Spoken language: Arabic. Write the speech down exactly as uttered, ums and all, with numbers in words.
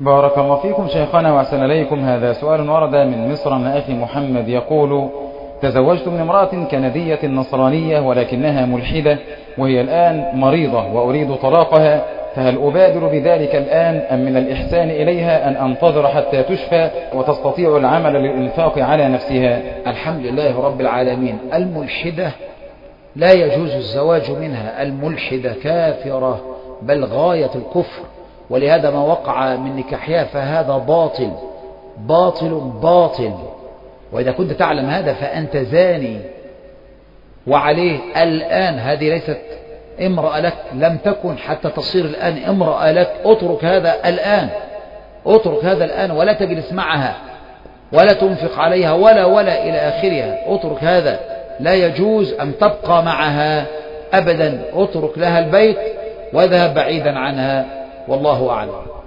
بارك الله فيكم شيخنا وأحسن إليكم. هذا سؤال ورد من مصر من أخي محمد يقول: تزوجت من امرأة كندية نصرانية ولكنها ملحدة وهي الآن مريضة وأريد طلاقها، فهل أبادر بذلك الآن أم من الإحسان إليها أن أنتظر حتى تشفى وتستطيع العمل للإنفاق على نفسها؟ الحمد لله رب العالمين. الملحدة لا يجوز الزواج منها، الملحدة كافرة بل غاية الكفر، ولهذا ما وقع من نكاحها فهذا باطل باطل باطل، وإذا كنت تعلم هذا فأنت زاني. وعليه الآن هذه ليست امرأة لك، لم تكن حتى تصير الآن امرأة لك، اترك هذا الآن، اترك هذا الآن، ولا تجلس معها ولا تنفق عليها ولا ولا إلى آخرها، اترك هذا، لا يجوز أن تبقى معها أبدا، اترك لها البيت واذهب بعيدا عنها، والله أعلم.